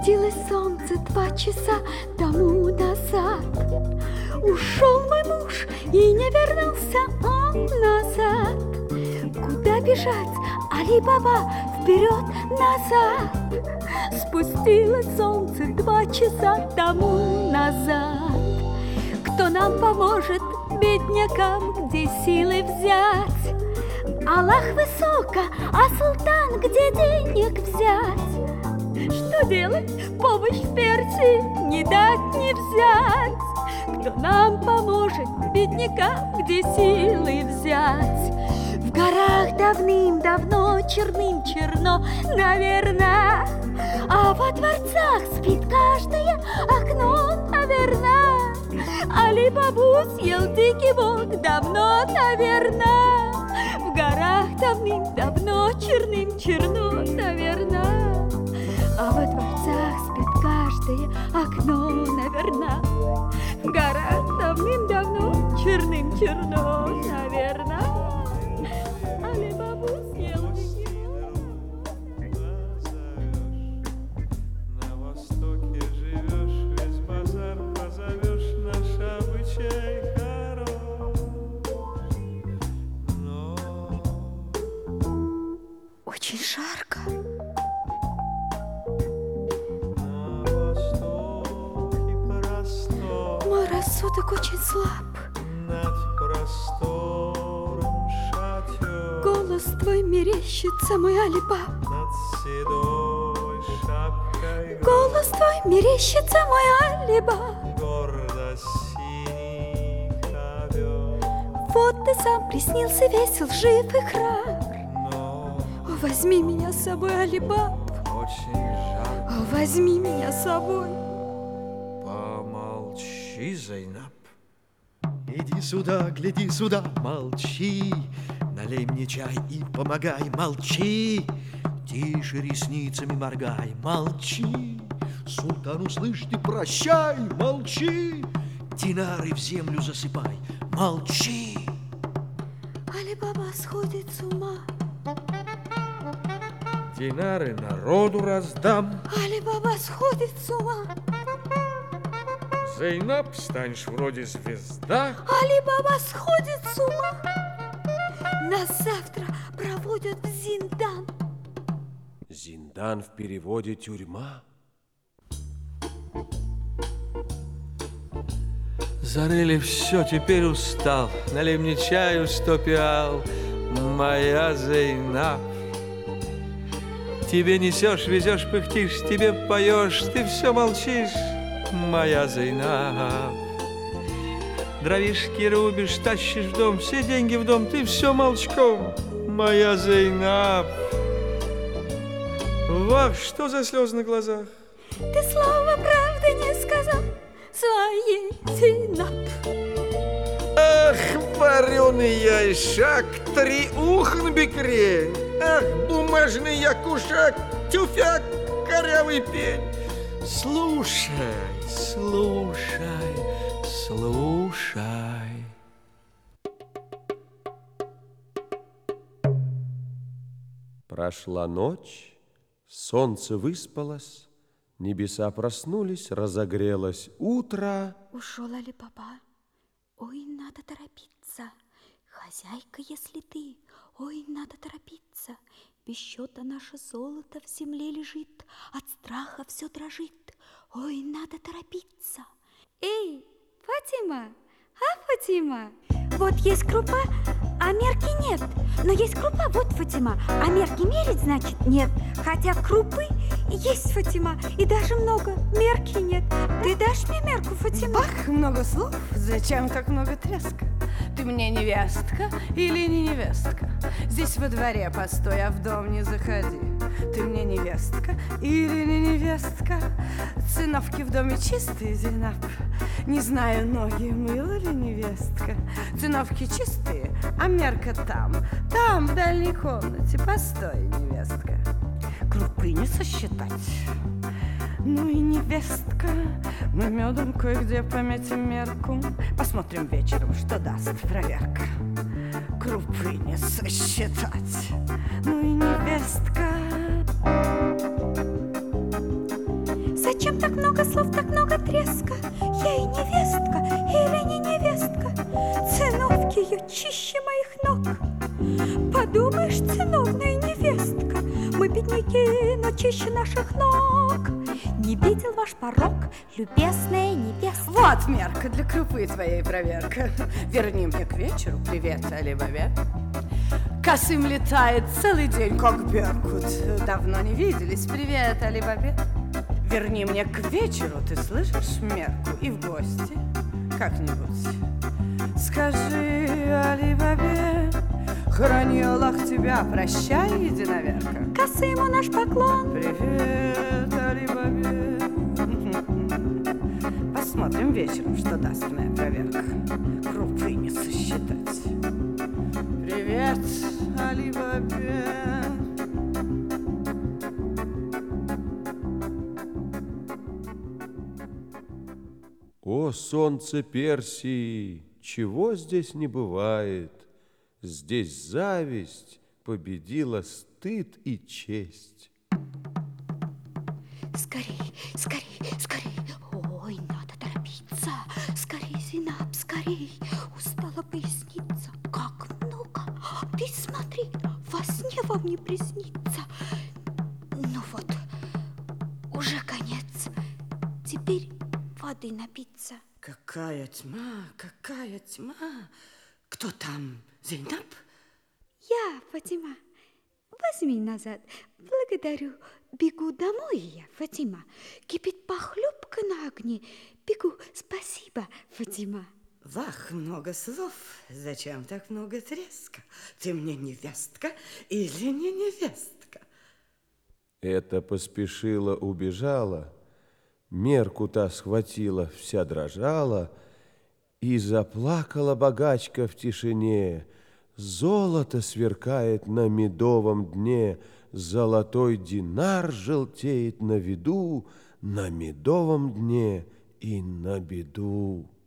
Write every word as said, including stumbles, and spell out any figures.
Спустилось солнце два часа тому назад. Ушел мой муж и не вернулся он назад. Куда бежать, Али-Баба, вперед-назад? Спустилось солнце два часа тому назад. Кто нам поможет, беднякам, где силы взять? Аллах высоко, а султан, где денег взять? Что делать? Помощь в Персии не дать, не взять. Кто нам поможет, беднякам, где силы взять? В горах давным-давно черным черно, наверно, а во дворцах спит каждое окно, наверно. Али-Бабу съел дикий волк давно, наверно. В горах давным-давно черным черно, наверно, а во дворцах спит каждое окно, наверно. В горах давным-давно черным черно, наверно. Али-Бабу съел дикий волк. На востоке живешь, весь базар позовешь, наш обычай хорош. Но Очень жарко. на востоке простор, Мой рассудок очень слаб. над простором шатер, Голос твой мерещится, мой Али-Баб. над седой шапкой Голос твой мерещится, мой Али-Баб. гордо синий ковер. Вот ты сам приснился весел, жив и храбр. Но О, возьми меня с собой, Али-Баб. очень жарко. О, возьми меня с собой. Помолчи, Зайнаб. Иди сюда, гляди сюда, молчи. Налей мне чай и помогай, молчи. Тише ресницами моргай, молчи. Султану, слышь, ты прощай, молчи. Динары в землю засыпай, молчи. Али-Баба сходит с ума. Динары народу раздам. Али-Баба сходит с ума. Зайнаб, станешь вроде звезда. Али-Баба сходит с ума. Нас завтра проводят в Зиндан. Зиндан в переводе тюрьма. Зарыли все, теперь устал. Налей мне чаю сто пиал, моя Зайнаб. Тебе несешь, везешь, пыхтишь, тебе поешь, ты все молчишь, моя Зайнаб. Дровишки рубишь, тащишь в дом, все деньги в дом, ты все молчком, моя Зайнаб. Вах, что за слезы на глазах? Ты слова правды не сказал своей Зинаб. Ах, вареный яйшак, три ухн бекрень. Ах, бумажный якушак, тюфяк, корявый пень. Слушай, слушай, слушай. Прошла ночь, солнце выспалось, небеса проснулись, разогрелось утро. Ушел Али-Баба. Ой, надо торопиться. Хозяйка, если ты, ой, надо торопиться. Без счета наше золото в земле лежит, от страха все дрожит. Ой, надо торопиться. Эй, Фатима, а, Фатима? Вот есть крупа, а мерки нет. Но есть крупа, вот, Фатима, а мерки мерить, значит, нет. Хотя крупы есть, Фатима, и даже много, мерки нет. Ты дашь мне мерку, Фатима? Бах, много слов, зачем так много треска? Ты мне невестка или не невестка? Здесь во дворе постой, а в дом не заходи. Ты мне невестка или не невестка? Циновки в доме чистые, Зейнаб. Не знаю, ноги мыла ли невестка. Циновки чистые, а мерка там. Там, в дальней комнате, постой, невестка. Крупы не сосчитать. Ну и невестка, мы медом кое-где пометим мерку. Посмотрим вечером, что даст проверка. Крупы не сосчитать. Ну и невестка. Зачем так много слов, так много треска? Ей невестка или не невестка? Циновки ее чище моих ног. Подумаешь, циновная невестка, мы бедняки, но чище наших ног. Не видел ваш порог, любезная невестка? Вот мерка для крупы твоей проверка. Верни мне к вечеру привет, Али-Бабе. Косым летает целый день, как беркут. Давно не виделись. Привет, Али-Бабе. Верни мне к вечеру, ты слышишь, мерку, и в гости как-нибудь. Скажи, Али-Бабе, храни Аллах тебя, прощай, единоверка. Косыму наш поклон. Привет, Али-Бабе. Посмотрим вечером, что даст моя проверка. Крупы не сосчитать. Привет, Али-Бабе. О, солнце Персии, чего здесь не бывает? Здесь зависть победила стыд и честь. Скорей, скорей, скорей. Ой, надо торопиться. Скорей, Зейнаб, скорей. Устала поясница. Как много. Ты смотри, во сне вам не приснится. Ну вот, уже конец. Теперь воды напиться. Какая тьма, какая тьма. Кто там, Зейнаб? Я, Фатима. Возьми назад. Благодарю. Бегу домой я, Фатима. Кипит похлебка на огне. Бегу. Спасибо, Фатима. Вах, много слов. Зачем так много треска? Ты мне невестка или не невестка? Это поспешила, убежала, мерку та схватила, вся дрожала, и заплакала богачка в тишине. Золото сверкает на медовом дне, золотой динар желтеет на виду, на медовом дне и на беду.